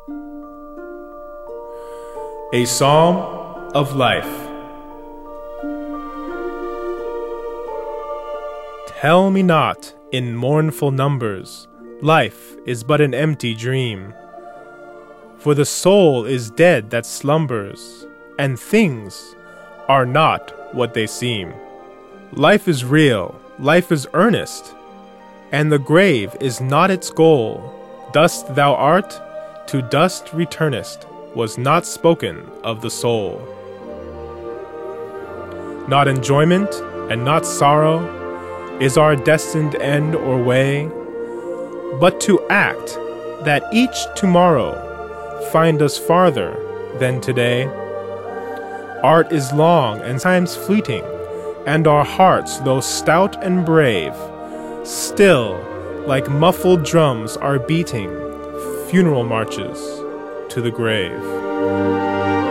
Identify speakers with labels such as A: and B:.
A: A Psalm of Life. Tell me not in mournful numbers, life is but an empty dream. For the soul is dead that slumbers, and things are not what they seem. Life is real, life is earnest, and the grave is not its goal. Dust thou art, to dust returnest, was not spoken of the soul. Not enjoyment and not sorrow is our destined end or way, but to act that each tomorrow find us farther than today. Art is long and time's fleeting, and our hearts, though stout and brave, still like muffled drums are beating funeral marches to the grave.